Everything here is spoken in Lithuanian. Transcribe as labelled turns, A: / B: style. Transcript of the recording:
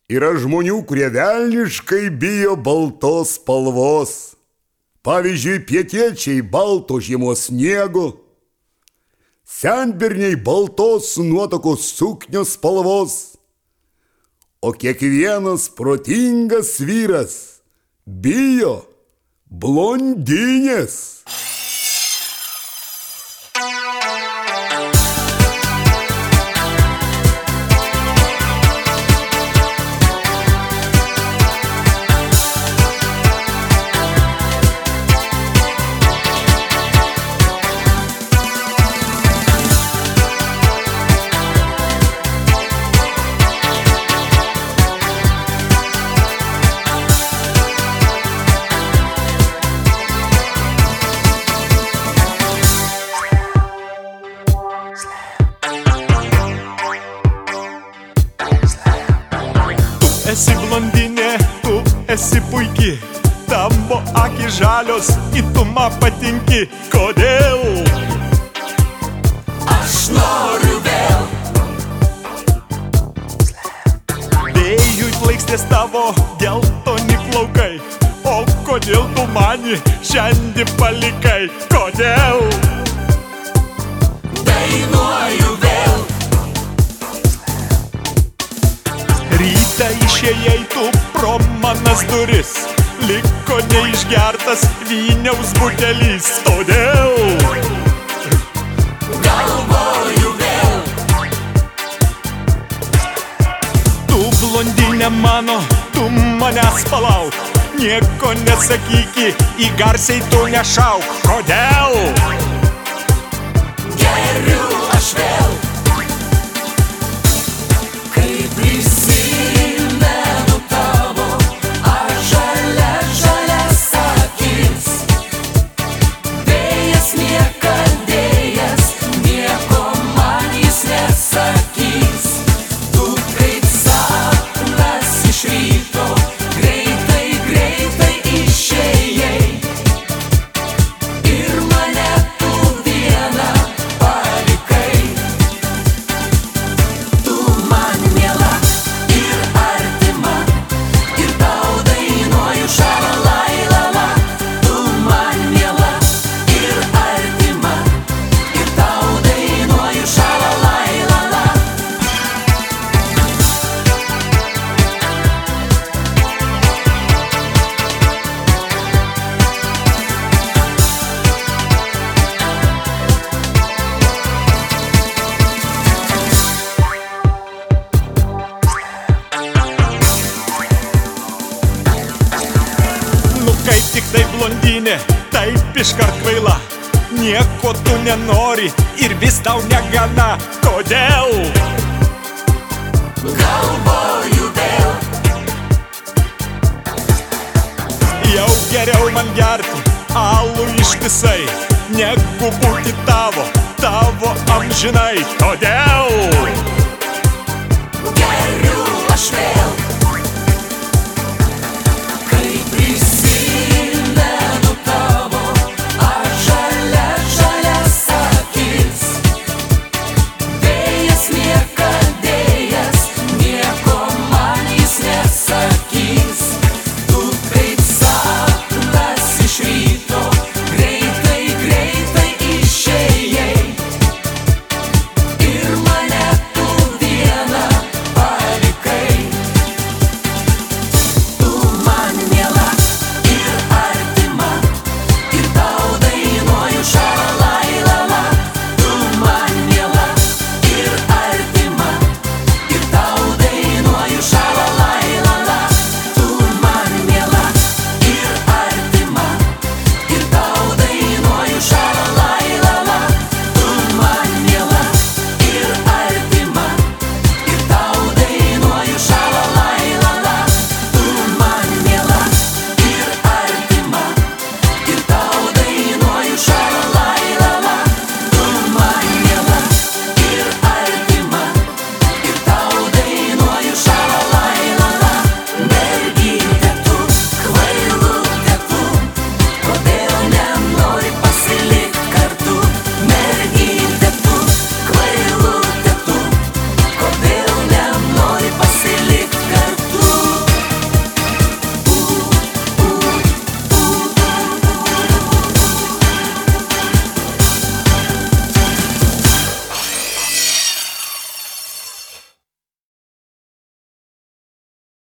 A: Yra žmonių, kurie velniškai bijo baltos spalvos. Pavyzdžiui, pietiečiai balto žiemos sniego, senberniai baltos nuotakos suknios spalvos, o kiekvienas protingas vyras bijo blondinės.
B: Esi blondinė, tu esi puiki, tavo akys žalios, į tu man patinki. Kodėl?
C: Aš noriu vėl.
B: Vėjui plaikstės tavo geltoni plaukai. O kodėl tu mani šiandien palikai? Kodėl?
C: Dainuoju vėl.
B: Rytą išėjai tu pro manas duris, liko neišgertas vyniaus butelis. Todėl
C: Galvoju vėl.
B: tu blondinė mano, tu manęs palauk, nieko nesakyki, į garsiai tu nešauk. Kodėl?
C: Geriu aš vėl. Kai prisimenu tavo žalias akis, vėjas niekadėjas, nieko man jis nesakys. Tu kaip sapnas iš ryto, greitai išėjai, ir mane tu vieną palikai. Tu man miela ir artima, ir tau dainuoju šalalailala. Tu man miela ir artima, ir tau dainuoju šalalailala.
B: Nu kaip tik tai blondinė, taip iškart kvaila, nieko tu nenori ir vis tau negana. Kodėl?
C: Galvoju vėl.
B: Jau geriau man gerti alų ištisai, negu būti tavo amžinai. Kodėl?
C: Geriau